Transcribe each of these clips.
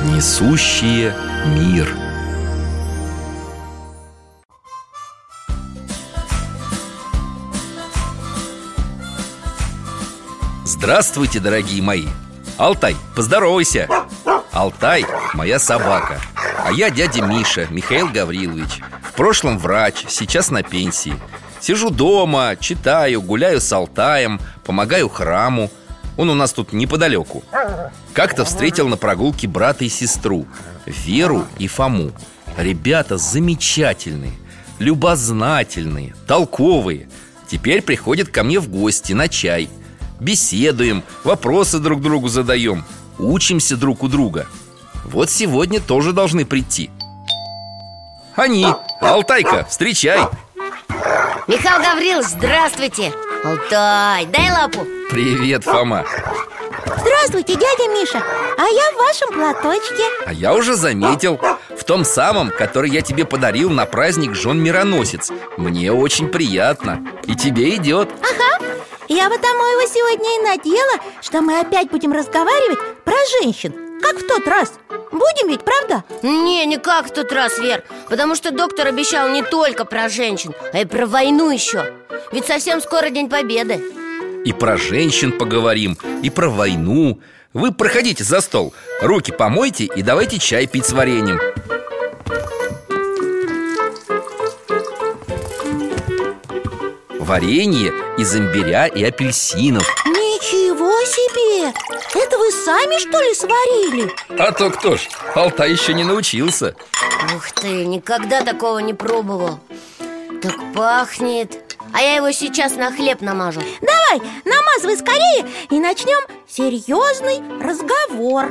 несущие мир. Здравствуйте, дорогие мои! Алтай, поздоровайся! Алтай – моя собака. А я дядя Миша, Михаил Гаврилович. В прошлом врач, сейчас на пенсии. Сижу дома, читаю, гуляю с Алтаем, помогаю храму. Он у нас тут неподалеку. Как-то встретил на прогулке брата и сестру, Веру и Фому. Ребята замечательные, любознательные, толковые. Теперь приходят ко мне в гости на чай. Беседуем, вопросы друг другу задаем, учимся друг у друга. Вот сегодня тоже должны прийти. Они, Алтайка, встречай. Михаил Гаврилович, здравствуйте. Алтай, дай лапу. Привет, Фома. Здравствуйте, дядя Миша. А я в вашем платочке. А я уже заметил. В том самом, который я тебе подарил на праздник Жен-Мироносец. Мне очень приятно. И тебе идет. Ага. Я потому его сегодня и надела, что мы опять будем разговаривать про женщин, как в тот раз. Будем ведь, правда? Не как в тот раз, Вер. Потому что доктор обещал не только про женщин, а и про войну еще. Ведь совсем скоро День Победы. И про женщин поговорим, и про войну. Вы проходите за стол, руки помойте и давайте чай пить с вареньем. Варенье из имбиря и апельсинов. Ничего себе! Это вы сами, что ли, сварили? А то кто ж, Алтай еще не научился. Ух ты, никогда такого не пробовал. Так пахнет. А я его сейчас на хлеб намажу. Давай, намазывай скорее и начнем серьезный разговор.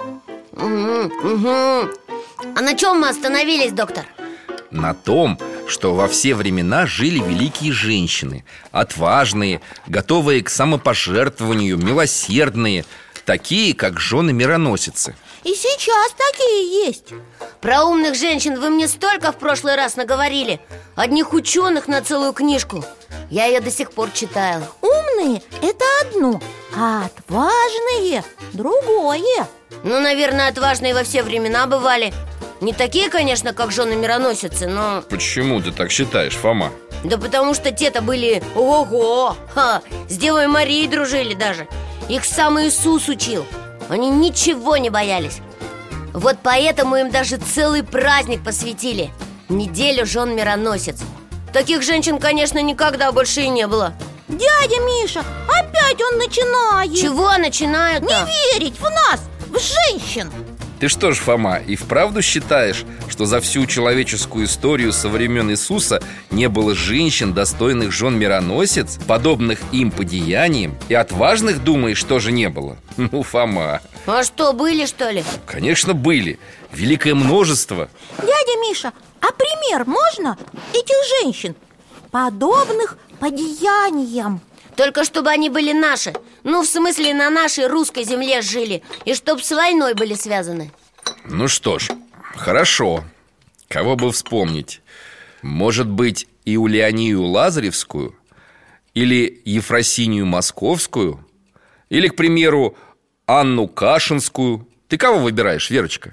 Угу. А на чем мы остановились, доктор? На том, что во все времена жили великие женщины, отважные, готовые к самопожертвованию, милосердные, такие, как жены-мироносицы. И сейчас такие есть. Про умных женщин вы мне столько в прошлый раз наговорили. Одних ученых на целую книжку. Я ее до сих пор читаю. Умные – это одно, а отважные – другое. Ну, наверное, отважные во все времена бывали. Не такие, конечно, как жены-мироносицы, но... Почему ты так считаешь, Фома? Да потому что те-то были... Ого! С Девой Марией дружили даже. Их сам Иисус учил. Они ничего не боялись. Вот поэтому им даже целый праздник посвятили. Неделю жен-мироносец. Таких женщин, конечно, никогда больше и не было. Дядя Миша, опять он начинает. Чего начинают-то? Не верить в нас, в женщин. Ты что ж, Фома, и вправду считаешь, что за всю человеческую историю со времен Иисуса не было женщин, достойных жен-мироносец, подобных им по деяниям, и отважных, думаешь, тоже не было? Ну, Фома. А что, были, что ли? Конечно, были. Великое множество. Дядя Миша, а пример можно этих женщин, подобных по деяниям? Только чтобы они были наши. Ну, в смысле, на нашей русской земле жили. И чтоб с войной были связаны. Ну что ж, хорошо. Кого бы вспомнить? Может быть, Иулианию Лазаревскую? Или Ефросинию Московскую? Или, к примеру, Анну Кашинскую? Ты кого выбираешь, Верочка?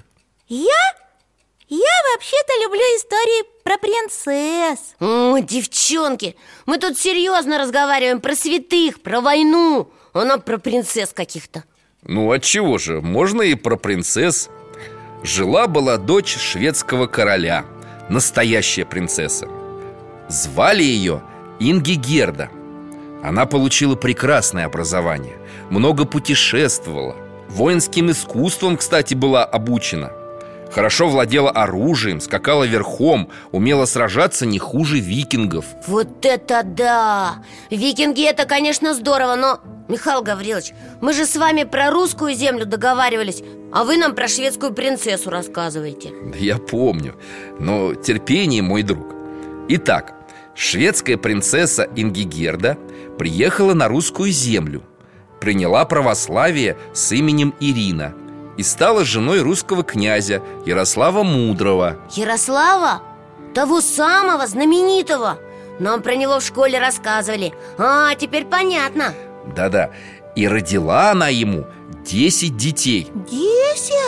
Я вообще-то люблю истории про принцесс. О, девчонки, мы тут серьезно разговариваем про святых, про войну. Она про принцесс каких-то. Ну, отчего же, можно и про принцесс. Жила-была дочь шведского короля, настоящая принцесса. Звали ее Ингигерда. Она получила прекрасное образование, много путешествовала. Воинским искусством, кстати, была обучена. Хорошо владела оружием, скакала верхом, умела сражаться не хуже викингов. Вот это да! Викинги — это, конечно, здорово, но... Михаил Гаврилович, мы же с вами про русскую землю договаривались, а вы нам про шведскую принцессу рассказываете. Да я помню, но терпение, мой друг. Итак, шведская принцесса Ингигерда приехала на русскую землю, приняла православие с именем Ирина и стала женой русского князя Ярослава Мудрого. Ярослава? Того самого знаменитого. Нам про него в школе рассказывали. А, теперь понятно. Да-да, и родила она ему 10 детей. 10?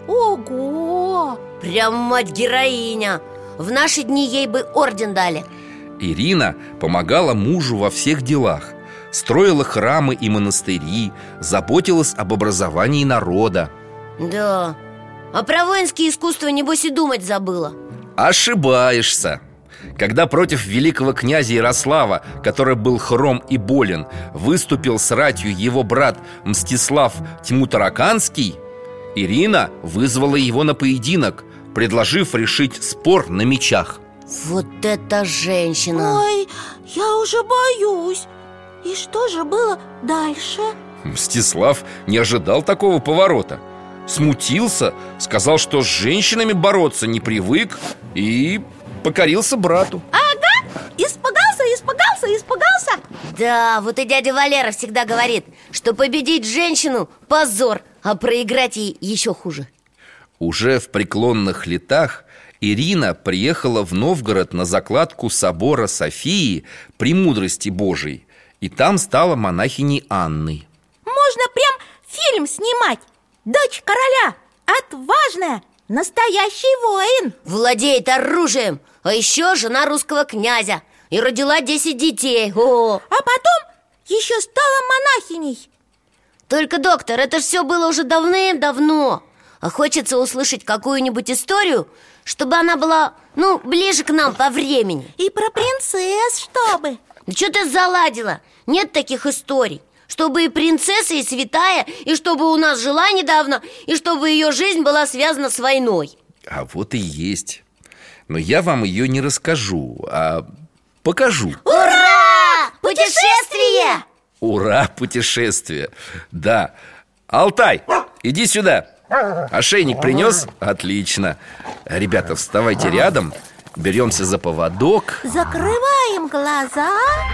Ого! Прям мать-героиня. В наши дни ей бы орден дали. Ирина помогала мужу во всех делах. Строила храмы и монастыри, заботилась об образовании народа. Да. А про воинские искусства, небось, и думать забыла. Ошибаешься. Когда против великого князя Ярослава, который был хром и болен, выступил с ратью его брат Мстислав Тьмутараканский, Ирина вызвала его на поединок, предложив решить спор на мечах. Вот это женщина! Ой, я уже боюсь. И что же было дальше? Мстислав не ожидал такого поворота. Смутился, сказал, что с женщинами бороться не привык, и покорился брату. Испугался. Да, вот и дядя Валера всегда говорит, что победить женщину – позор, а проиграть ей еще хуже. Уже в преклонных летах Ирина приехала в Новгород на закладку собора Софии Премудрости Божией, и там стала монахиней Анной. Можно прям фильм снимать. Дочь короля, отважная, настоящий воин. Владеет оружием, а еще жена русского князя. И родила 10 детей. О! А потом еще стала монахиней. Только, доктор, это ж все было уже давным-давно. А хочется услышать какую-нибудь историю, чтобы она была, ближе к нам по времени. И про принцесс чтобы. Да что ты заладила? Нет таких историй. Чтобы и принцесса, и святая, и чтобы у нас жила недавно, и чтобы ее жизнь была связана с войной. А вот и есть. Но я вам ее не расскажу, а покажу. Ура! Путешествие! Ура, путешествие! Да. Алтай, иди сюда. Ошейник принес? Отлично. Ребята, вставайте рядом. Беремся за поводок. Закрываем глаза.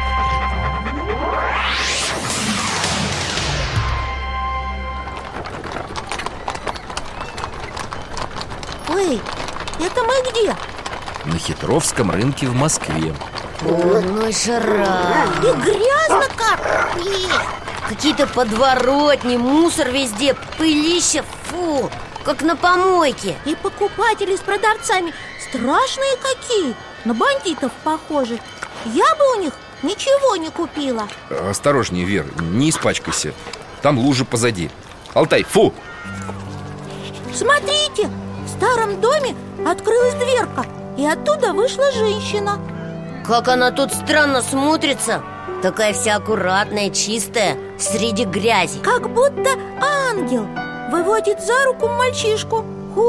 Ой, это мы где? На Хитровском рынке в Москве. Ой, жара. И грязно как. Какие-то подворотни, мусор везде, пылища, фу, как на помойке. И покупатели с продавцами страшные какие, на бандитов похожи. Я бы у них ничего не купила. Осторожнее, Вер, не испачкайся. Там лужа позади. Алтай, фу! Смотрите, в старом доме открылась дверка, и оттуда вышла женщина. Как она тут странно смотрится. Такая вся аккуратная, чистая, среди грязи. Как будто ангел выводит за руку мальчишку,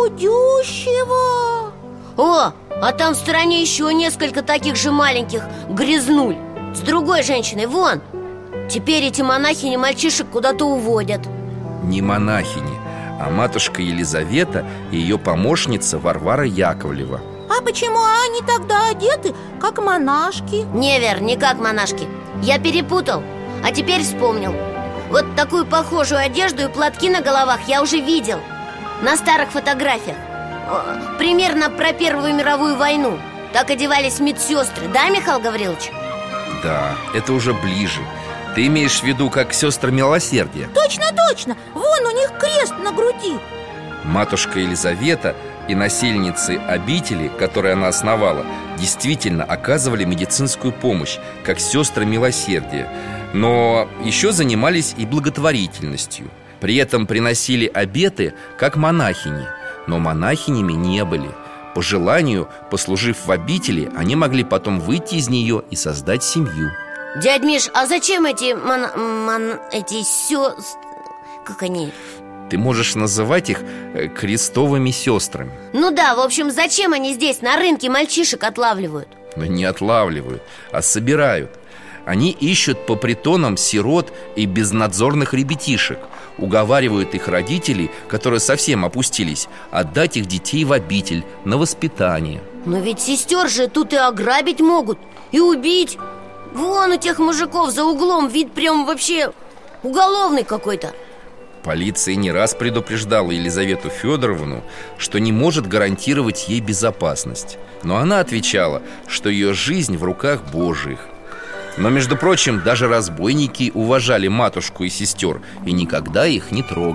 худющего. О, а там в стороне еще несколько таких же маленьких грязнуль. С другой женщиной, вон. Теперь эти монахини мальчишек куда-то уводят. Не монахини, а матушка Елизавета и ее помощница Варвара Яковлева. А почему они тогда одеты, как монашки? Не, Вер, не как монашки. Я перепутал, а теперь вспомнил. Вот такую похожую одежду и платки на головах я уже видел на старых фотографиях. Примерно про Первую мировую войну. Так одевались медсестры, да, Михаил Гаврилович? Да, это уже ближе. Ты имеешь в виду как сестры милосердия? Точно, вон у них крест на груди. Матушка Елизавета и насельницы обители, которые она основала, действительно оказывали медицинскую помощь, как сестры милосердия. Но еще занимались и благотворительностью. При этом приносили обеты, как монахини. Но монахинями не были. По желанию, послужив в обители, они могли потом выйти из нее и создать семью. Дядь Миш, а зачем эти как они? Ты можешь называть их крестовыми сестрами. Ну да, в общем, зачем они здесь, на рынке, мальчишек отлавливают? Но не отлавливают, а собирают. Они ищут по притонам сирот и безнадзорных ребятишек, уговаривают их родителей, которые совсем опустились, отдать их детей в обитель на воспитание. Но ведь сестер же тут и ограбить могут, и убить. Вон у тех мужиков за углом вид прям вообще уголовный какой-то. Полиция не раз предупреждала Елизавету Федоровну, что не может гарантировать ей безопасность. Но она отвечала, что ее жизнь в руках Божьих. Но, между прочим, даже разбойники уважали матушку и сестер и никогда их не трогали.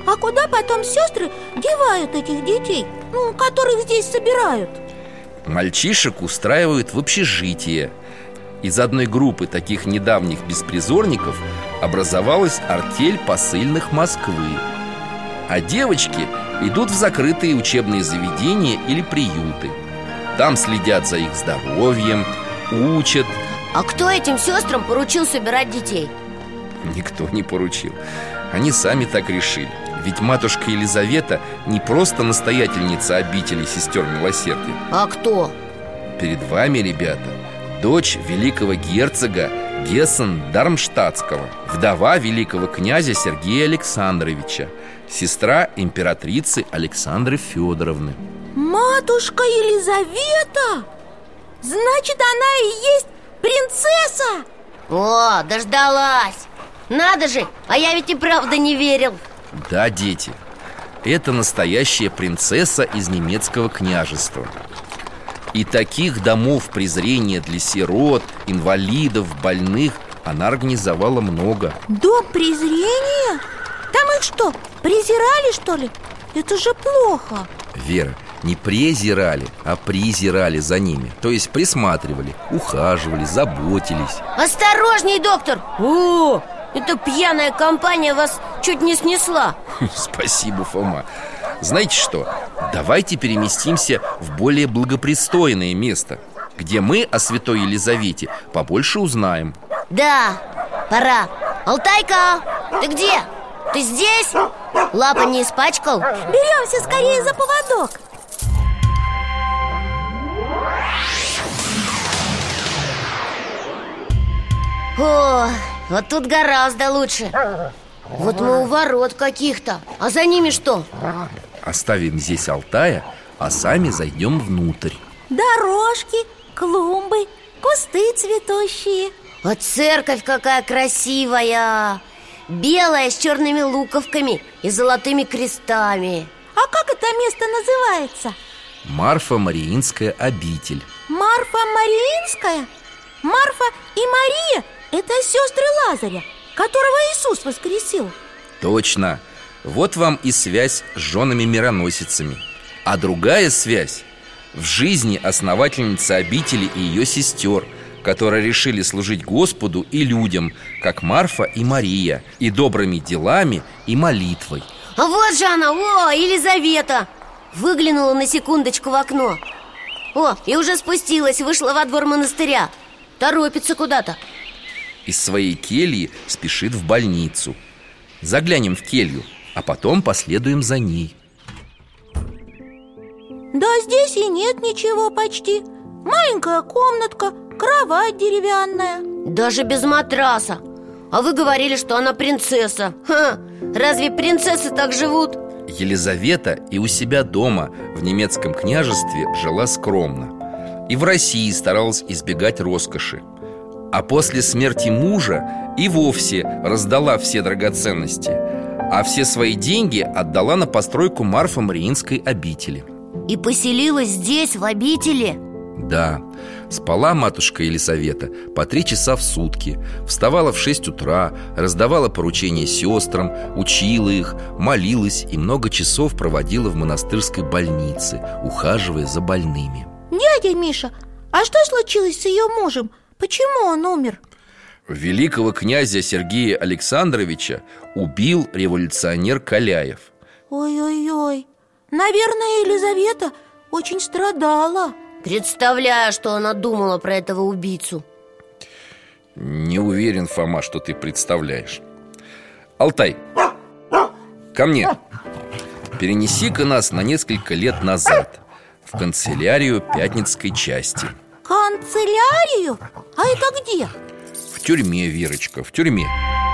А куда потом сестры девают этих детей, которых здесь собирают? Мальчишек устраивают в общежитие. Из одной группы таких недавних беспризорников образовалась артель посыльных Москвы. А девочки идут в закрытые учебные заведения или приюты. Там следят за их здоровьем, учат. А кто этим сестрам поручил собирать детей? Никто не поручил. Они сами так решили. Ведь матушка Елизавета не просто настоятельница обители сестер милосердия. А кто? Перед вами, ребята, дочь великого герцога Гессен-Дармштадтского, вдова великого князя Сергея Александровича, сестра императрицы Александры Федоровны. Матушка Елизавета? Значит, она и есть принцесса? О, дождалась! Надо же, а я ведь и правда не верил. Да, дети, это настоящая принцесса из немецкого княжества. И таких домов презрения для сирот, инвалидов, больных она организовала много. Дом презрения? Там их что, презирали, что ли? Это же плохо. Вера, не презирали, а призирали за ними. То есть присматривали, ухаживали, заботились. Осторожней, доктор! О, эта пьяная компания вас чуть не снесла. Спасибо, Фома. Знаете что? Давайте переместимся в более благопристойное место, где мы о святой Елизавете побольше узнаем. Да, пора. Алтайка, ты где? Ты здесь? Лапа не испачкал? Беремся скорее за поводок. О, вот тут гораздо лучше. Вот мы у ворот каких-то. А за ними что? Оставим здесь Алтая, а сами зайдем внутрь. Дорожки, клумбы, кусты цветущие. А церковь какая красивая! Белая, с черными луковками и золотыми крестами. А как это место называется? Марфа-Мариинская обитель. Марфа-Мариинская? Марфа и Мария – это сестры Лазаря, которого Иисус воскресил. Точно. Вот вам и связь с женами-мироносицами. А другая связь в жизни основательницы обители и ее сестер, которые решили служить Господу и людям, как Марфа и Мария, и добрыми делами, и молитвой. А вот же она, Елизавета! Выглянула на секундочку в окно. И уже спустилась, вышла во двор монастыря. Торопится куда-то. Из своей кельи спешит в больницу. Заглянем в келью, а потом последуем за ней. Да здесь и нет ничего почти. Маленькая комнатка, кровать деревянная. Даже без матраса. А вы говорили, что она принцесса. Разве принцессы так живут? Елизавета и у себя дома в немецком княжестве жила скромно. И в России старалась избегать роскоши. А после смерти мужа и вовсе раздала все драгоценности, а все свои деньги отдала на постройку Марфа-Мариинской обители. И поселилась здесь, в обители? Да, спала матушка Елизавета по 3 часа в сутки, вставала в 6 утра, раздавала поручения сестрам, учила их, молилась и много часов проводила в монастырской больнице, ухаживая за больными. Дядя Миша, а что случилось с ее мужем? Почему он умер? Великого князя Сергея Александровича убил революционер Каляев. Ой-ой-ой, наверное, Елизавета очень страдала. Представляю, что она думала про этого убийцу. Не уверен, Фома, что ты представляешь. Алтай, ко мне. Перенеси-ка нас на несколько лет назад в канцелярию Пятницкой части. Канцелярию? А это где? В тюрьме, Верочка, в тюрьме.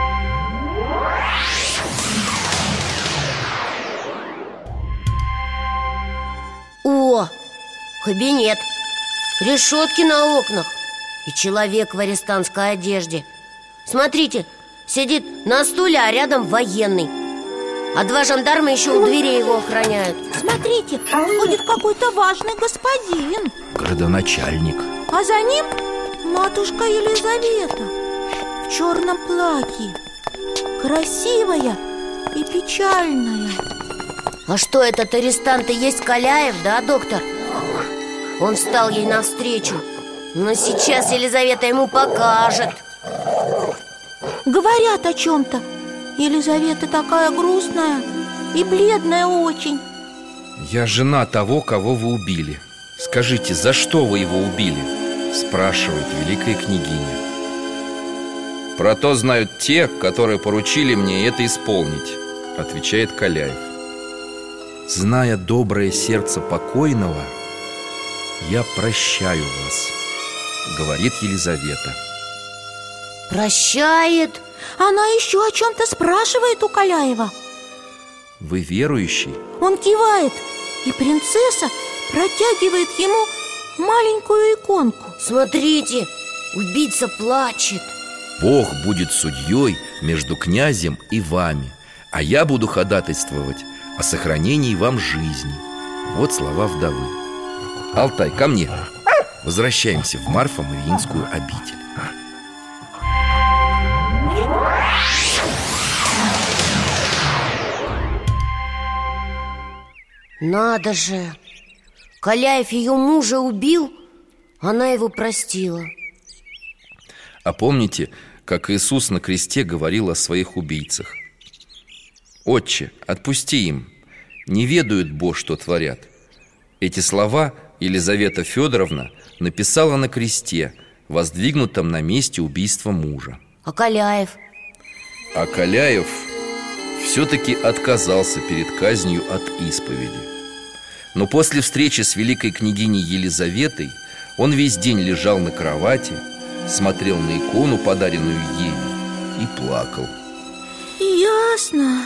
О, кабинет. Решетки на окнах. И человек в арестантской одежде. Смотрите, сидит на стуле, а рядом военный. А 2 жандарма еще у дверей его охраняют. Смотрите, ходит какой-то важный господин. Градоначальник. А за ним матушка Елизавета в черном платье. Красивая и печальная. А что, этот арестант и есть Каляев, да, доктор? Он встал ей навстречу, но сейчас Елизавета ему покажет. Говорят о чем-то. Елизавета такая грустная и бледная очень. Я жена того, кого вы убили. Скажите, за что вы его убили? Спрашивает великая княгиня. Про то знают те, которые поручили мне это исполнить, отвечает Каляев. Зная доброе сердце покойного, я прощаю вас, говорит Елизавета. Прощает? Она еще о чем-то спрашивает у Каляева. Вы верующий? Он кивает, и принцесса протягивает ему маленькую иконку. Смотрите, убийца плачет. Бог будет судьей между князем и вами, а я буду ходатайствовать о сохранении вам жизни. Вот слова вдовы. Алтай, ко мне. Возвращаемся в Марфо-Мариинскую обитель. Надо же! Каляев ее мужа убил, она его простила. А помните, как Иисус на кресте говорил о своих убийцах? «Отче, отпусти им, не ведают Бо, что творят». Эти слова Елизавета Федоровна написала на кресте, воздвигнутом на месте убийства мужа. А Каляев? А Каляев все-таки отказался перед казнью от исповеди. Но после встречи с великой княгиней Елизаветой он весь день лежал на кровати, смотрел на икону, подаренную ею, и плакал. Ясно.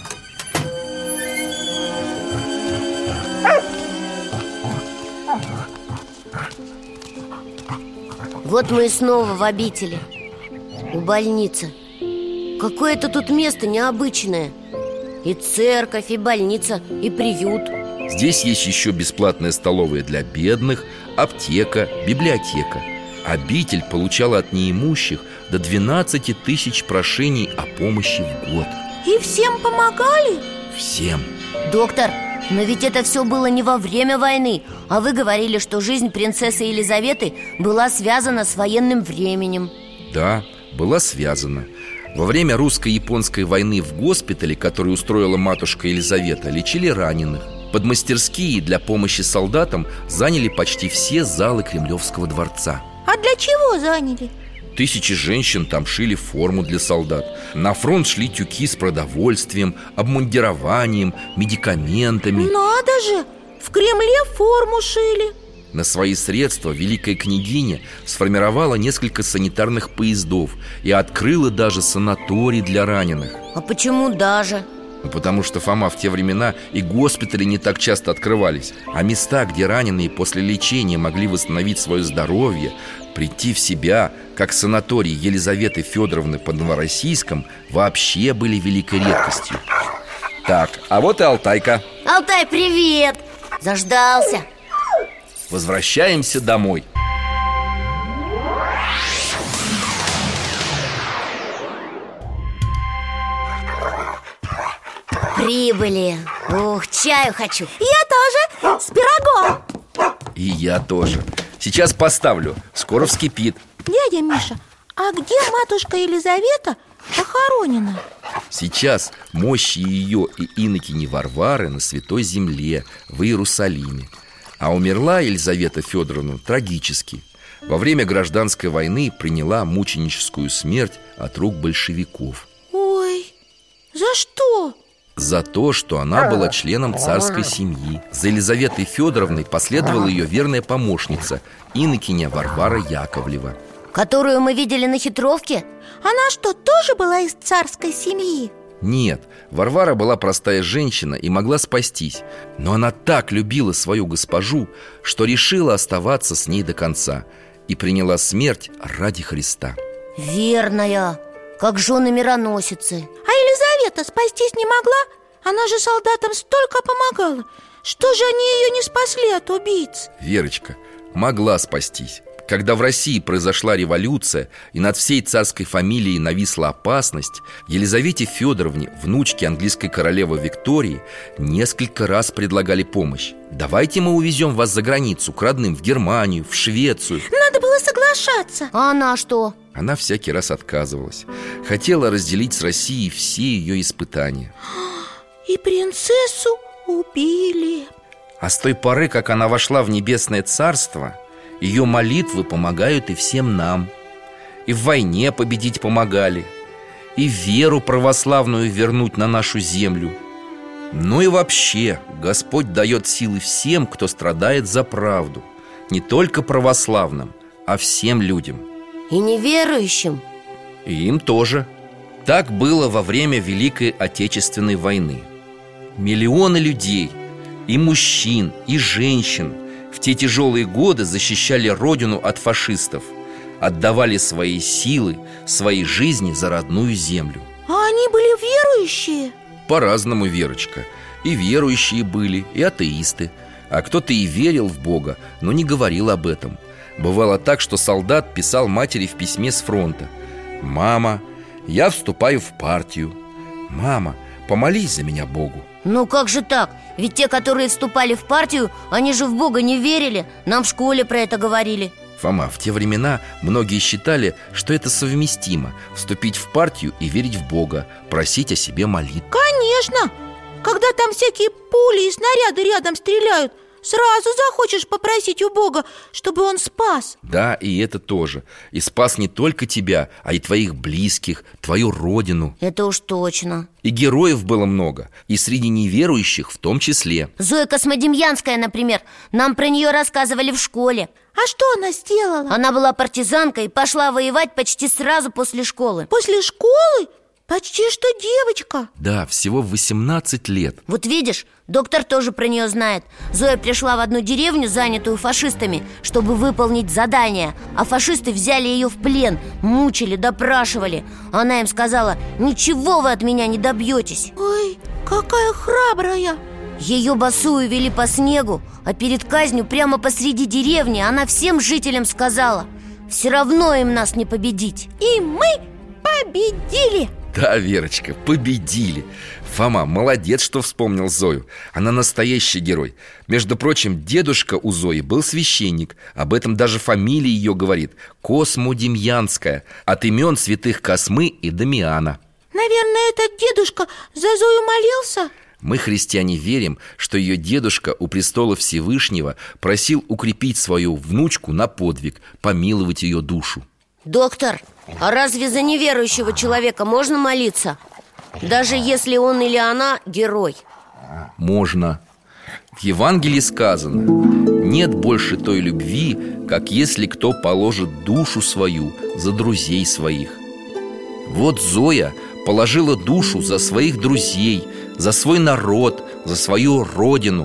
Вот мы и снова в обители, у больницы. Какое-то тут место необычное. И церковь, и больница, и приют. Здесь есть еще бесплатная столовая для бедных, аптека, библиотека. Обитель получала от неимущих до 12 тысяч прошений о помощи в год. И всем помогали? Всем. Доктор, но ведь это все было не во время войны. А вы говорили, что жизнь принцессы Елизаветы была связана с военным временем. Да, была связана. Во время русско-японской войны в госпитале, который устроила матушка Елизавета, лечили раненых. Под мастерские для помощи солдатам заняли почти все залы Кремлевского дворца. А для чего заняли? Тысячи женщин там шили форму для солдат. На фронт шли тюки с продовольствием, обмундированием, медикаментами. Надо же! В Кремле форму шили. На свои средства великая княгиня сформировала несколько санитарных поездов и открыла даже санаторий для раненых. А почему даже? Потому что, Фома, в те времена и госпитали не так часто открывались. А места, где раненые после лечения могли восстановить свое здоровье, прийти в себя, как санаторий Елизаветы Федоровны под Новороссийском, вообще были великой редкостью. Так, а вот и Алтайка. Алтай, привет! Заждался. Возвращаемся домой. Прибыли. Ух, чаю хочу. Я тоже, с пирогом. И я тоже. Сейчас поставлю, скоро вскипит. Дядя Миша, а где матушка Елизавета похоронена? Сейчас мощи ее и инокини Варвары на Святой Земле, в Иерусалиме. А умерла Елизавета Федоровна трагически. Во время гражданской войны приняла мученическую смерть от рук большевиков. Ой, за что? За то, что она была членом царской семьи. За Елизаветой Федоровной последовала ее верная помощница, инокиня Варвара Яковлева, которую мы видели на хитровке? Она что, тоже была из царской семьи? Нет, Варвара была простая женщина и могла спастись. Но она так любила свою госпожу, что решила оставаться с ней до конца и приняла смерть ради Христа. Верная, как жены мироносицы. А Елизавета спастись не могла? Она же солдатам столько помогала. Что же они ее не спасли от убийц? Верочка, могла спастись. Когда в России произошла революция и над всей царской фамилией нависла опасность, Елизавете Федоровне, внучке английской королевы Виктории, несколько раз предлагали помощь. Давайте мы увезем вас за границу, к родным, в Германию, в Швецию. Надо было соглашаться. А она что? Она всякий раз отказывалась. Хотела разделить с Россией все ее испытания. И принцессу убили. А с той поры, как она вошла в небесное царство, ее молитвы помогают и всем нам. И в войне победить помогали, и веру православную вернуть на нашу землю. Ну и вообще, Господь дает силы всем, кто страдает за правду. Не только православным, а всем людям. И неверующим. И им тоже. Так было во время Великой Отечественной войны. Миллионы людей, и мужчин, и женщин, в те тяжелые годы защищали родину от фашистов, отдавали свои силы, свои жизни за родную землю. А они были верующие? По-разному, Верочка. И верующие были, и атеисты. А кто-то и верил в Бога, но не говорил об этом. Бывало так, что солдат писал матери в письме с фронта: «Мама, я вступаю в партию. Мама, помолись за меня Богу». Ну как же так? Ведь те, которые вступали в партию, они же в Бога не верили. Нам в школе про это говорили. Фома, в те времена многие считали, что это совместимо — вступить в партию и верить в Бога, просить о себе молитв. Конечно! Когда там всякие пули и снаряды рядом стреляют, сразу захочешь попросить у Бога, чтобы Он спас. Да, и это тоже. И спас не только тебя, а и твоих близких, твою родину. Это уж точно. И героев было много, и среди неверующих в том числе. Зоя Космодемьянская, например. Нам про нее рассказывали в школе. А что она сделала? Она была партизанкой и пошла воевать почти сразу после школы. После школы? Почти что девочка. Да, всего в 18 лет. Вот видишь, доктор тоже про нее знает. Зоя пришла в одну деревню, занятую фашистами, чтобы выполнить задание. А фашисты взяли ее в плен, мучили, допрашивали. Она им сказала: «Ничего вы от меня не добьетесь». Ой, какая храбрая. Ее босую вели по снегу, а перед казнью прямо посреди деревни она всем жителям сказала: «Все равно им нас не победить». И мы победили. Да, Верочка, победили. Фома, молодец, что вспомнил Зою. Она настоящий герой. Между прочим, дедушка у Зои был священник. Об этом даже фамилия ее говорит: Космодемьянская, от имен святых Космы и Дамиана. Наверное, этот дедушка за Зою молился? Мы, христиане, верим, что ее дедушка у престола Всевышнего просил укрепить свою внучку на подвиг, помиловать ее душу. Доктор, а разве за неверующего человека можно молиться? Даже если он или она герой? Можно. В Евангелии сказано: нет больше той любви, как если кто положит душу свою за друзей своих. Вот Зоя положила душу за своих друзей, за свой народ, за свою родину.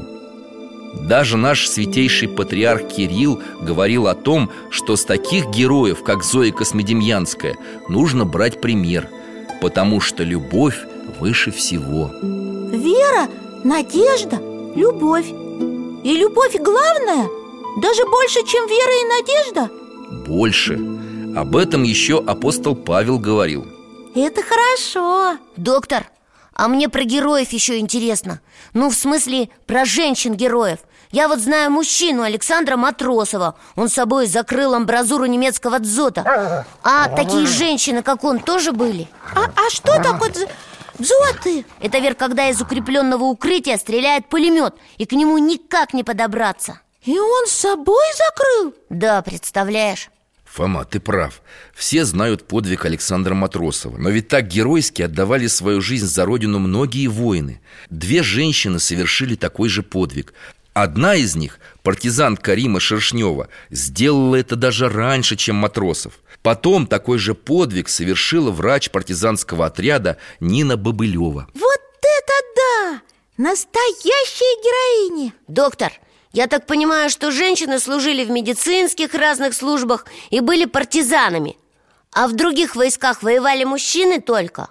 Даже наш святейший патриарх Кирилл говорил о том, что с таких героев, как Зоя Космодемьянская, нужно брать пример, потому что любовь выше всего. Вера, надежда, любовь. И любовь главная? Даже больше, чем вера и надежда? Больше. Об этом еще апостол Павел говорил. Это хорошо. Доктор, а мне про героев еще интересно. Ну, в смысле, про женщин-героев. Я вот знаю мужчину Александра Матросова. Он собой закрыл амбразуру немецкого дзота. А такие женщины, как он, тоже были? А что такое дзоты? Это, Вер, когда из укрепленного укрытия стреляет пулемет, и к нему никак не подобраться. И он с собой закрыл? Да, представляешь? Фома, ты прав. Все знают подвиг Александра Матросова. Но ведь так геройски отдавали свою жизнь за родину многие воины. 2 женщины совершили такой же подвиг. Одна из них, партизанка Рима Шершнева, сделала это даже раньше, чем Матросов. Потом такой же подвиг совершила врач партизанского отряда Нина Бобылева. Вот это да! Настоящая героиня! Доктор, я так понимаю, что женщины служили в медицинских разных службах и были партизанами. А в других войсках воевали мужчины только?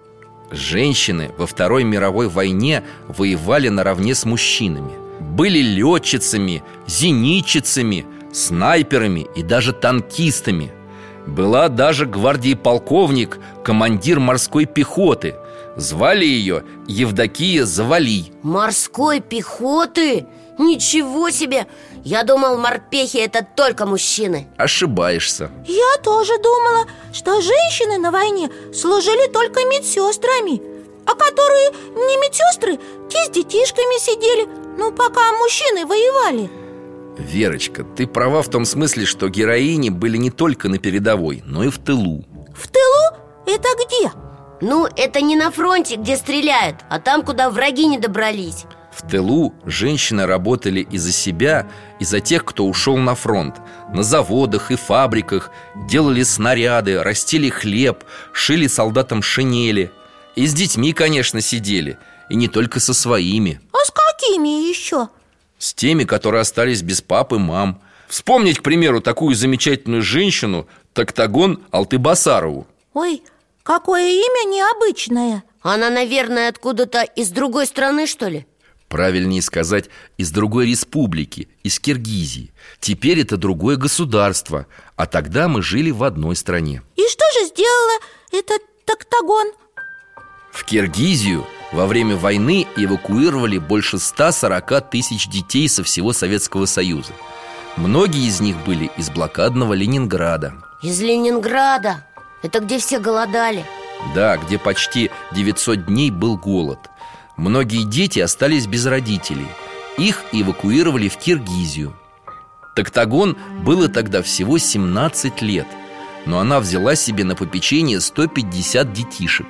Женщины во Второй мировой войне воевали наравне с мужчинами. Были летчицами, зенитчицами, снайперами и даже танкистами. Была даже гвардии-полковник, командир морской пехоты. Звали ее Евдокия Завалий. Морской пехоты? Ничего себе! Я думал, морпехи это только мужчины. Ошибаешься. Я тоже думала, что женщины на войне служили только медсестрами, а которые не медсестры, те с детишками сидели, пока мужчины воевали. Верочка, ты права в том смысле, что героини были не только на передовой, но и в тылу. В тылу? Это где? Это не на фронте, где стреляют, а там, куда враги не добрались. В тылу женщины работали и за себя, и за тех, кто ушел на фронт. На заводах и фабриках делали снаряды, растили хлеб, шили солдатам шинели. И с детьми, конечно, сидели, и не только со своими. А с какими еще? С теми, которые остались без пап и мам. Вспомнить, к примеру, такую замечательную женщину Токтагон Алтыбасарову. Ой, какое имя необычное. Она, наверное, откуда-то из другой страны, что ли? Правильнее сказать, из другой республики, из Киргизии. Теперь это другое государство, а тогда мы жили в одной стране. И что же сделала этот Токтагон? В Киргизию во время войны эвакуировали больше 140 тысяч детей со всего Советского Союза. Многие из них были из блокадного Ленинграда. Из Ленинграда? Это где все голодали? Да, где почти 900 дней был голод. Многие дети остались без родителей. Их эвакуировали в Киргизию. Токтагон было тогда всего 17 лет, но она взяла себе на попечение 150 детишек.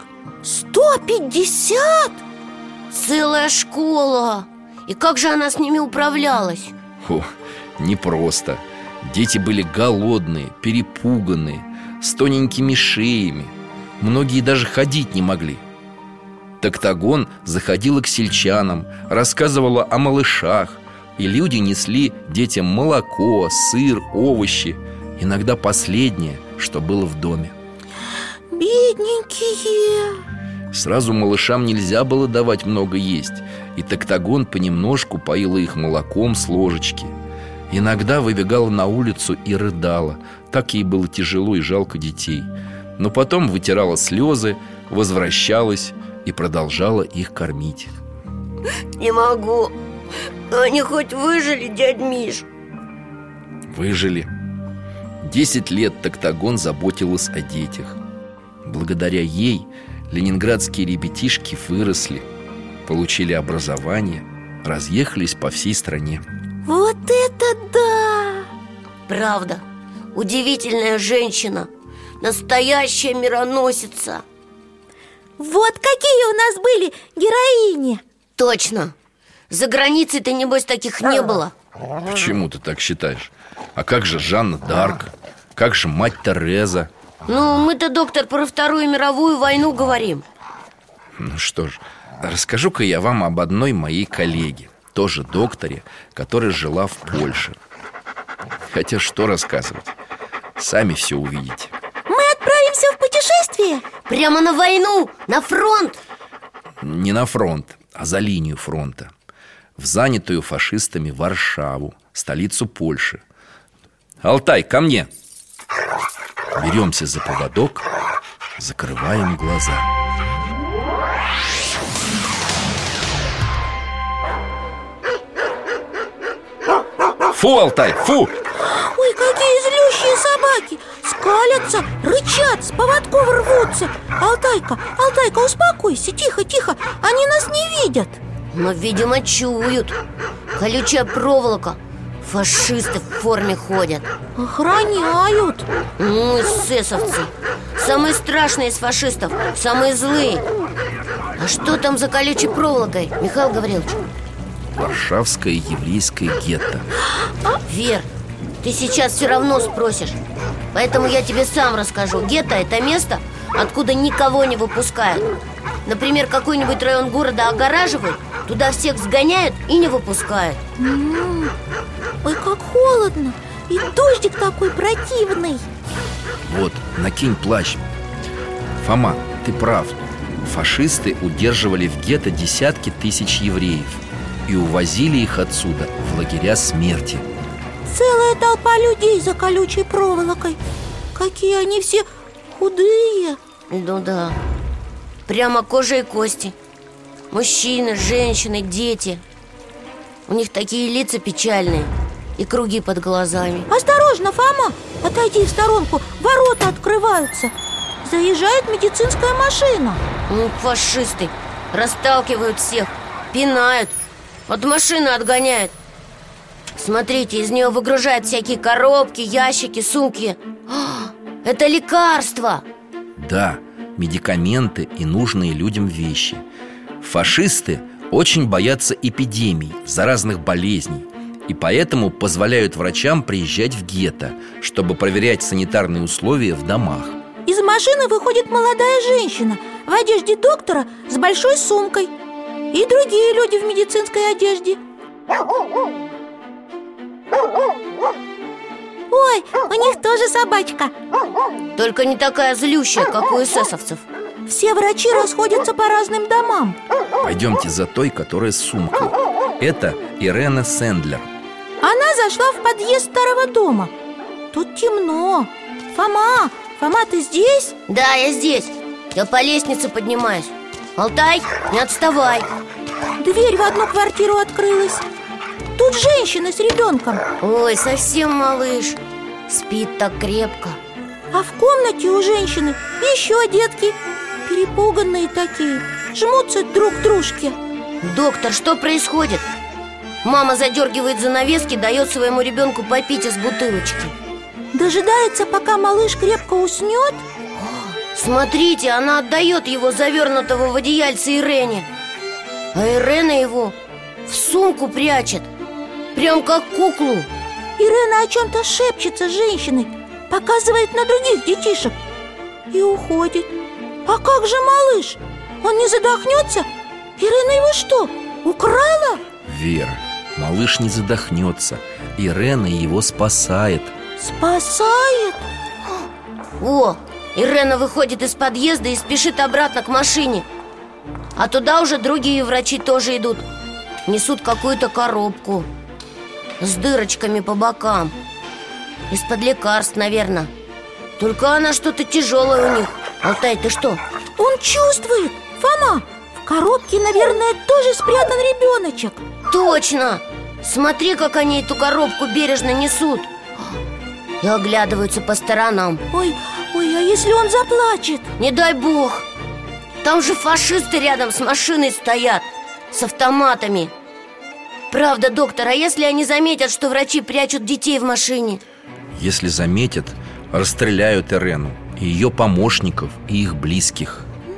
150? Целая школа! И как же она с ними управлялась? Непросто. Дети были голодные, перепуганные, с тоненькими шеями. Многие даже ходить не могли. Токтагон заходила к сельчанам, рассказывала о малышах, и люди несли детям молоко, сыр, овощи, иногда последнее, что было в доме. Бедненькие. Сразу малышам нельзя было давать много есть, и Токтагон понемножку поила их молоком с ложечки. Иногда выбегала на улицу и рыдала. Так ей было тяжело и жалко детей. Но потом вытирала слезы, возвращалась и продолжала их кормить. Не могу. Они хоть выжили, дядь Миш? Выжили. 10 лет Токтагон заботилась о детях. Благодаря ей ленинградские ребятишки выросли, получили образование, разъехались по всей стране. Вот это да! Правда, удивительная женщина. Настоящая мироносица. Вот какие у нас были героини. Точно. За границей-то, небось, таких не было. Почему ты так считаешь? А как же Жанна д'Арк? Как же мать Тереза? Мы-то, доктор, про Вторую мировую войну говорим. Что ж, расскажу-ка я вам об одной моей коллеге, тоже докторе, которая жила в Польше. Хотя что рассказывать? Сами все увидите. Мы отправимся в путешествие? Прямо на войну, на фронт? Не на фронт, а за линию фронта. В занятую фашистами Варшаву, столицу Польши. Алтай, ко мне! Беремся за поводок, закрываем глаза. Фу, Алтай, фу! Ой, какие злющие собаки! Скалятся, рычат, с поводков рвутся. Алтайка, успокойся, тихо, тихо. Они нас не видят. Но, видимо, чуют. Колючая проволока. Фашисты в форме ходят. Охраняют. Эсэсовцы. Самые страшные из фашистов, самые злые. А что там за колючей проволокой, Михаил Гаврилович? Варшавское еврейское гетто. Вер, ты сейчас все равно спросишь. Поэтому я тебе сам расскажу. Гетто – это место, откуда никого не выпускают. Например, какой-нибудь район города огораживают, туда всех сгоняют и не выпускают. Ой, как холодно. И дождик такой противный. Вот, накинь плащ. Фома, ты прав. Фашисты удерживали в гетто десятки тысяч евреев и увозили их отсюда в лагеря смерти. целая толпа людей за колючей проволокой. Какие они все худые. Ну да, прямо кожа и кости. Мужчины, женщины, дети. У них такие лица печальные и круги под глазами. Осторожно, Фома, отойди в сторонку, ворота открываются. Заезжает медицинская машина. Фашисты расталкивают всех, пинают, от машины отгоняют. Смотрите, из нее выгружают всякие коробки, ящики, сумки. Это лекарства. Да, медикаменты и нужные людям вещи. Фашисты очень боятся эпидемий, заразных болезней, и поэтому позволяют врачам приезжать в гетто, чтобы проверять санитарные условия в домах. Из машины выходит молодая женщина в одежде доктора с большой сумкой. И другие люди в медицинской одежде. Ой, у них тоже собачка. Только не такая злющая, как у эсэсовцев. Все врачи расходятся по разным домам. Пойдемте за той, которая с сумкой. Это Ирена Сэндлер. Она зашла в подъезд старого дома. Тут темно. Фома, ты здесь? Да, я здесь. Я по лестнице поднимаюсь. Алтай, не отставай. Дверь в одну квартиру открылась. Тут женщина с ребенком. Ой, совсем малыш. Спит так крепко. А в комнате у женщины еще детки. Перепуганные такие, жмутся друг к дружке. Доктор, что происходит? Мама задергивает занавески, дает своему ребенку попить из бутылочки. Дожидается, пока малыш крепко уснет. Смотрите, она отдает его завернутого в одеяльце Ирене. А Ирена его в сумку прячет, прям как куклу. Ирена о чем-то шепчется с женщиной, показывает на других детишек и уходит. А как же малыш? Он не задохнется? Ирена его что, украла? Вера, малыш не задохнется. Ирена его спасает. Спасает? О, Ирена выходит из подъезда и спешит обратно к машине. А туда уже другие врачи тоже идут. Несут какую-то коробку с дырочками по бокам. Из-под лекарств, наверное. Только она что-то тяжелое у них. Алтай, ты что? Он чувствует. Фома, в коробке, наверное, тоже спрятан ребеночек. Точно! Смотри, как они эту коробку бережно несут. И оглядываются по сторонам. Ой, а если он заплачет? Не дай бог. Там же фашисты рядом с машиной стоят, с автоматами. Правда, доктор, а если они заметят, что врачи прячут детей в машине? Если заметят, расстреляют Ирену и ее помощников, и их близких.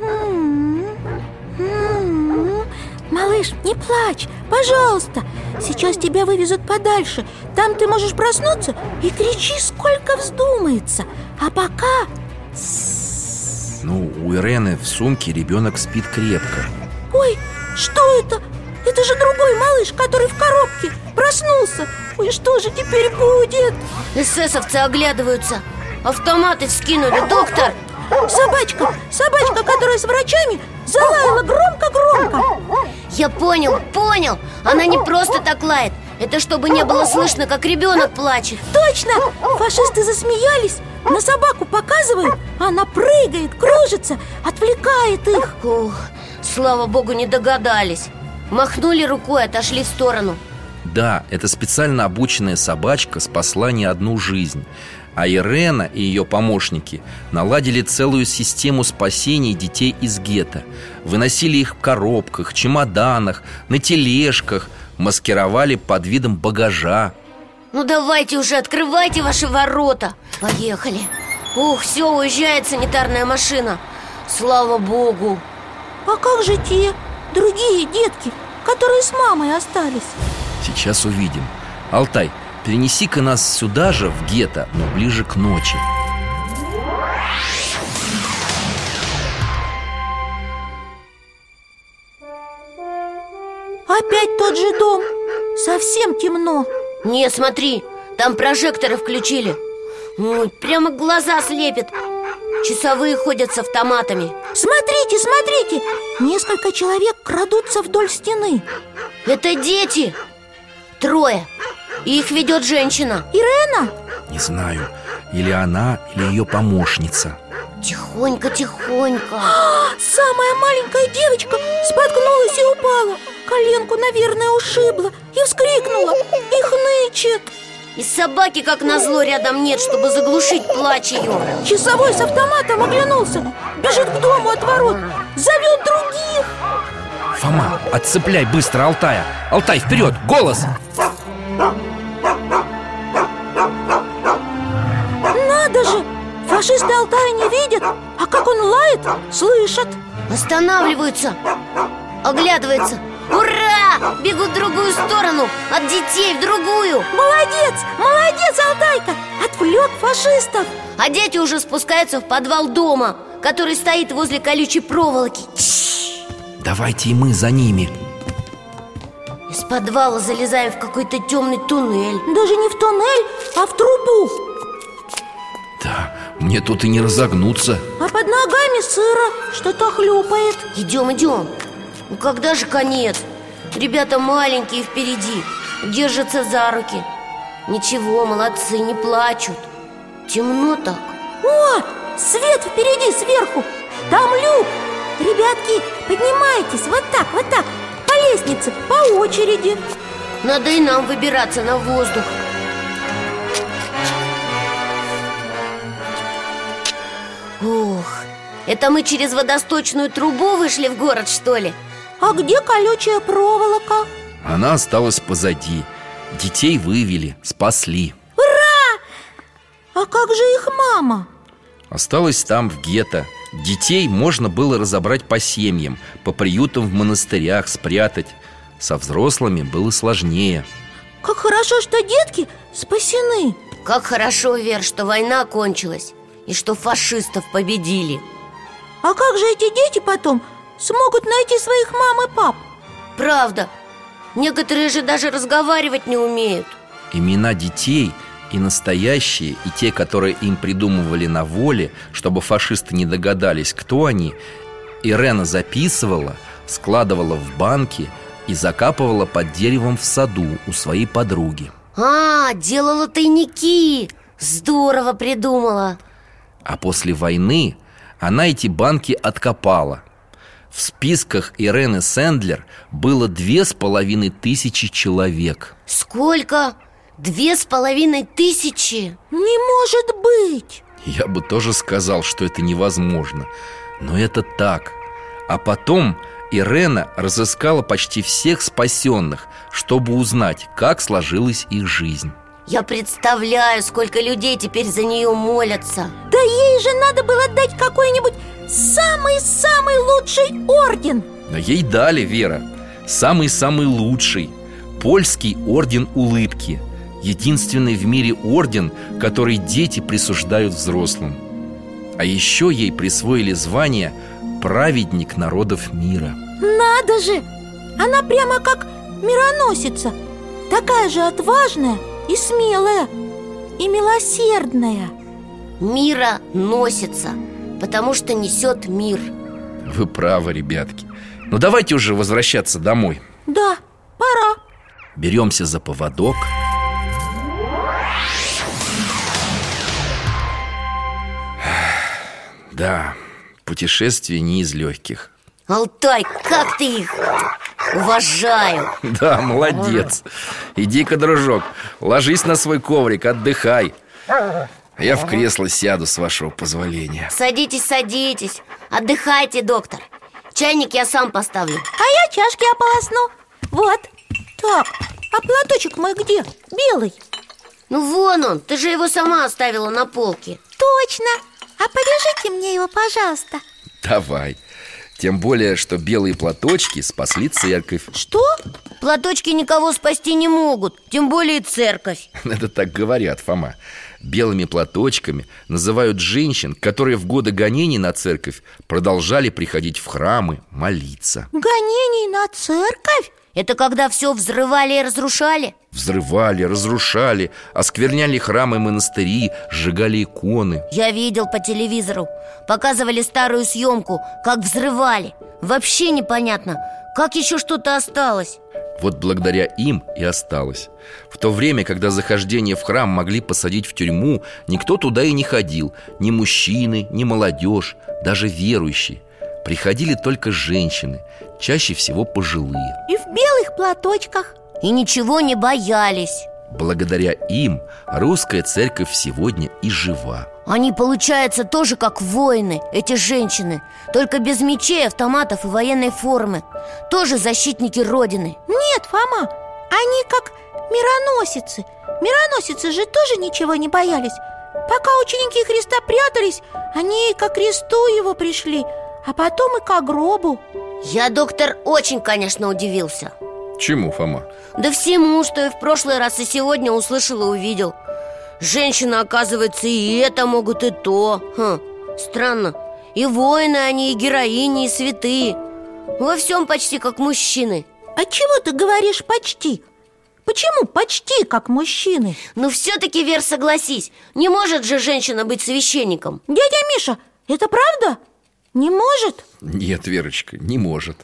Малыш, не плачь, пожалуйста. Сейчас тебя вывезут подальше. Там ты можешь проснуться и кричи, сколько вздумается. А пока... Ну, у Ирены в сумке ребенок спит крепко. Ой, что это? Это же другой малыш, который в коробке. Проснулся. Ой, что же теперь будет? Эсэсовцы оглядываются. Автоматы вскинули. Доктор! Собачка, которая с врачами, залаяла громко-громко. Я понял. Она не просто так лает. Это чтобы не было слышно, как ребенок плачет. Точно! Фашисты засмеялись, на собаку показывают. Она прыгает, кружится, отвлекает их. Ух, слава богу, не догадались. Махнули рукой, отошли в сторону. Да, эта специально обученная собачка спасла не одну жизнь. А Ирена и ее помощники наладили целую систему спасения детей из гетто. Выносили их в коробках, чемоданах, на тележках, маскировали под видом багажа. Ну давайте уже, открывайте ваши ворота. Поехали. Ух, все, уезжает санитарная машина. Слава богу. А как же те другие детки, которые с мамой остались? Сейчас увидим. Алтай, перенеси-ка нас сюда же, в гетто, но ближе к ночи. Опять тот же дом. Совсем темно. Не, смотри, там прожекторы включили. Ой, прямо глаза слепит. Часовые ходят с автоматами. Смотрите, несколько человек крадутся вдоль стены. Это дети. 3. И их ведет женщина. Ирена? Не знаю, или она, или ее помощница. Тихонько, тихонько. Самая маленькая девочка споткнулась и упала. Коленку, наверное, ушибла. И вскрикнула, и хнычет. И собаки, как назло, рядом нет, чтобы заглушить плач ее. Часовой с автоматом оглянулся. Бежит к дому от ворот. Зовет других. Фома, отцепляй быстро Алтая. Алтай, вперед, голос! Надо же! Фашисты Алтая не видят, а как он лает, слышат. Останавливаются, оглядывается. Ура! Бегут в другую сторону, от детей в другую. Молодец, молодец, Алтайка! Отвлек фашистов. А дети уже спускаются в подвал дома, который стоит возле колючей проволоки. Давайте и мы за ними. Из подвала залезаем в какой-то темный туннель. Даже не в туннель, а в трубу. Да, мне тут и не разогнуться. А под ногами сыро, что-то хлюпает. Идем, идем. Ну когда же конец? Ребята маленькие впереди, держатся за руки. Ничего, молодцы, не плачут. Темно так. О, свет впереди, сверху. Там люк. Ребятки, поднимайтесь, вот так, по лестнице, по очереди. Надо и нам выбираться на воздух. Ох, это мы через водосточную трубу вышли в город, что ли? А где колючая проволока? Она осталась позади. Детей вывели, спасли. А как же их мама? Осталась там, в гетто. Детей можно было разобрать по семьям, по приютам в монастырях спрятать. Со взрослыми было сложнее. Как хорошо, что детки спасены. Как хорошо, Вер, что война кончилась и что фашистов победили. А как же эти дети потом смогут найти своих мам и пап? Правда, некоторые же даже разговаривать не умеют. Имена детей и настоящие, и те, которые им придумывали на воле, чтобы фашисты не догадались, кто они, Ирена записывала, складывала в банки и закапывала под деревом в саду у своей подруги. Делала тайники. Здорово придумала. А после войны она эти банки откопала. В списках Ирены Сэндлер было 2500 человек. Сколько? 2500? Не может быть! Я бы тоже сказал, что это невозможно. Но это так. А потом Ирена разыскала почти всех спасенных, чтобы узнать, как сложилась их жизнь. Я представляю, сколько людей теперь за нее молятся. Да ей же надо было дать какой-нибудь самый-самый лучший орден. Но ей дали, Вера, самый-самый лучший Польский орден улыбки. Единственный в мире орден, который дети присуждают взрослым. А еще ей присвоили звание «Праведник народов мира». Надо же! Она прямо как мироносица. Такая же отважная и смелая, и милосердная. Мира носится, потому что несет мир. Вы правы, ребятки. Ну давайте уже возвращаться домой. Да, пора. Беремся за поводок. Да, путешествие не из легких. Алтай, как ты их? Уважаю. Да, молодец. Иди-ка, дружок, ложись на свой коврик, отдыхай. Я в кресло сяду, с вашего позволения. Садитесь, садитесь. Отдыхайте, доктор. Чайник я сам поставлю. А я чашки ополосну. Вот. Так, а платочек мой где? Белый. Ну вон он, ты же его сама оставила на полке. Точно. А повяжите мне его, пожалуйста. Давай. Тем более, что белые платочки спасли церковь. Что? Платочки никого спасти не могут, тем более церковь. Это так говорят, Фома. Белыми платочками называют женщин, которые в годы гонений на церковь продолжали приходить в храмы молиться. Гонений на церковь? Это когда все взрывали и разрушали? Взрывали, разрушали, оскверняли храмы и монастыри, сжигали иконы. Я видел по телевизору. Показывали старую съемку, как взрывали. Вообще непонятно, как еще что-то осталось. Вот благодаря им и осталось. В то время, когда за хождение в храм могли посадить в тюрьму, никто туда и не ходил. Ни мужчины, ни молодежь, даже верующие. Приходили только женщины, чаще всего пожилые. И в белых платочках. И ничего не боялись. Благодаря им русская церковь сегодня и жива. Они, получается, тоже как воины, эти женщины. Только без мечей, автоматов и военной формы. Тоже защитники Родины. Нет, Фома, они как мироносицы. Мироносицы же тоже ничего не боялись. Пока ученики Христа прятались, они ко кресту его пришли, а потом и ко гробу. Я, доктор, очень, конечно, удивился. Чему, Фома? Да всему, что и в прошлый раз, и сегодня услышал и увидел. Женщины, оказывается, и это могут, и то. Странно. И воины они, и героини, и святые. Во всем почти как мужчины. А чего ты говоришь почти? Почему почти как мужчины? Но все-таки, Вер, согласись, не может же женщина быть священником. Дядя Миша, это правда? Не может? Нет, Верочка, не может.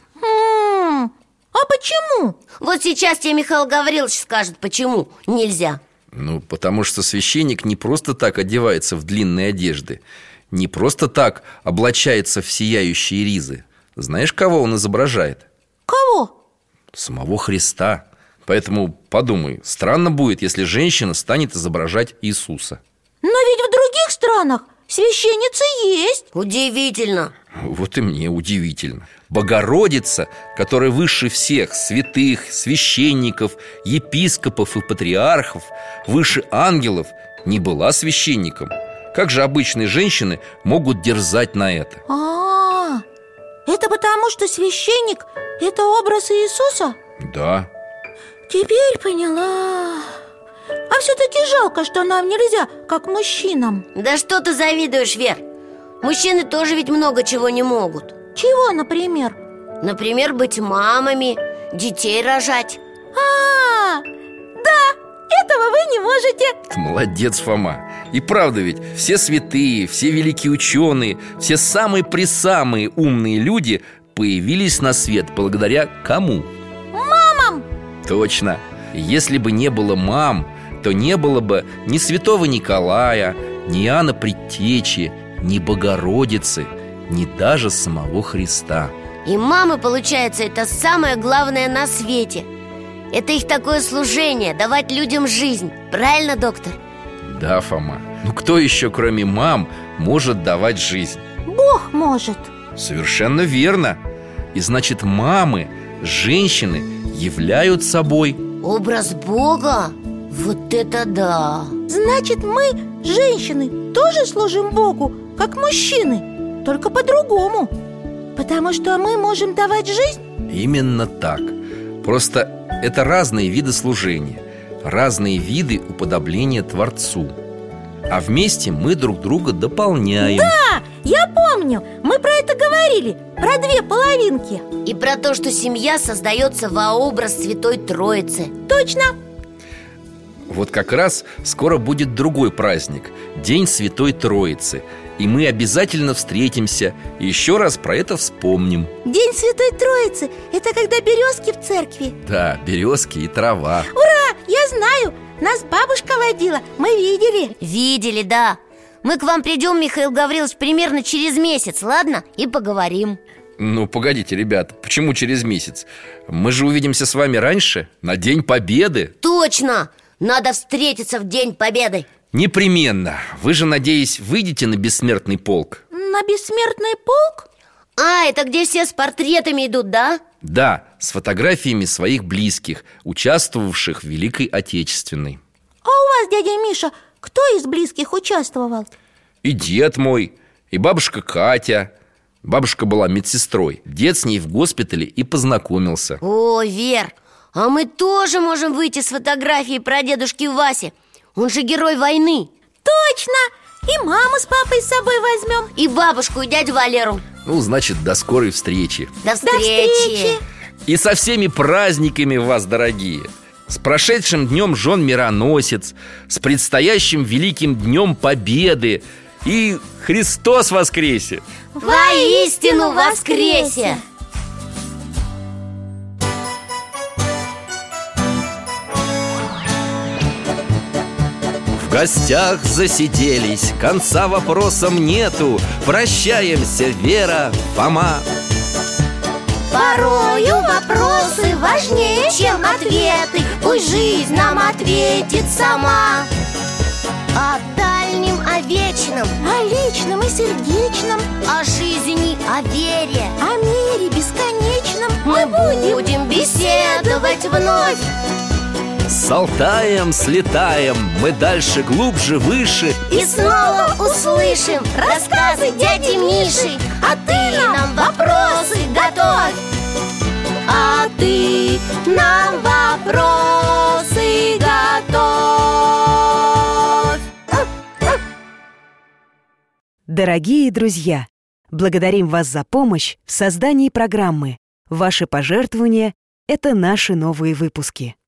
А почему? Вот сейчас тебе Михаил Гаврилович скажет, почему нельзя. Ну, потому что священник не просто так одевается в длинные одежды, не просто так облачается в сияющие ризы. Знаешь, кого он изображает? Кого? Самого Христа. Поэтому подумай, странно будет, если женщина станет изображать Иисуса. Но ведь в других странах священницы есть. Удивительно. Вот и мне удивительно. Богородица, которая выше всех святых, священников, епископов и патриархов, выше ангелов, не была священником. Как же обычные женщины могут дерзать на это? Это потому, что священник – это образ Иисуса? Да. Теперь поняла. А все-таки жалко, что нам нельзя, как мужчинам. Да что ты завидуешь, Вер? Мужчины тоже ведь много чего не могут. Чего, например? Например, быть мамами, детей рожать. Да, этого вы не можете. Ты молодец, Фома. И правда ведь, все святые, все великие ученые, все самые-пресамые умные люди появились на свет благодаря кому? Мамам! Точно. Если бы не было мам, то не было бы ни святого Николая, ни Иоанна Предтечи, ни Богородицы, ни даже самого Христа. И мамы, получается, это самое главное на свете. Это их такое служение, давать людям жизнь. Правильно, доктор? Да, Фома. Ну кто еще, кроме мам, может давать жизнь? Бог может. Совершенно верно. И значит, мамы, женщины являют собой образ Бога? Вот это да! Значит, мы, женщины, тоже служим Богу, как мужчины, только по-другому. Потому что мы можем давать жизнь? Именно так. Просто это разные виды служения, разные виды уподобления Творцу. А вместе мы друг друга дополняем. Да, я помню, мы про это говорили, про две половинки. И про то, что семья создается во образ Святой Троицы. Точно. Вот как раз скоро будет другой праздник, День Святой Троицы. И мы обязательно встретимся и еще раз про это вспомним. День Святой Троицы – это когда березки в церкви. Да, березки и трава. Ура, я знаю, нас бабушка водила, мы видели. Видели, да. Мы к вам придем, Михаил Гаврилович, примерно через месяц, ладно? И поговорим. Ну, погодите, ребята, почему через месяц? Мы же увидимся с вами раньше, на День Победы. Точно! Надо встретиться в День Победы. Непременно. Вы же, надеюсь, выйдете на бессмертный полк? На бессмертный полк? Это где все с портретами идут, да? Да, с фотографиями своих близких, участвовавших в Великой Отечественной. А у вас, дядя Миша, кто из близких участвовал? И дед мой, и бабушка Катя. Бабушка была медсестрой. Дед с ней в госпитале и познакомился. О, Вер, а мы тоже можем выйти с фотографией про дедушки Васи. Он же герой войны. Точно! И маму с папой с собой возьмем. И бабушку, и дядю Валеру. Ну, значит, до скорой встречи. До встречи. И со всеми праздниками вас, дорогие. С прошедшим днем жен Мироносец, с предстоящим великим днем Победы. И Христос воскресе! Воистину воскресе! В гостях засиделись, конца вопросам нету. Прощаемся, Вера, Фома. Порою вопросы важнее, чем ответы. Пусть жизнь нам ответит сама. О дальнем, о вечном, О личном и сердечном, о жизни, о вере о мире бесконечном мы будем беседовать вновь. С Алтаем слетаем, мы дальше, глубже, выше. И снова услышим рассказы дяди Миши. А ты нам вопросы готовь. А ты нам вопросы готовь. Дорогие друзья, благодарим вас за помощь в создании программы. Ваши пожертвования – это наши новые выпуски.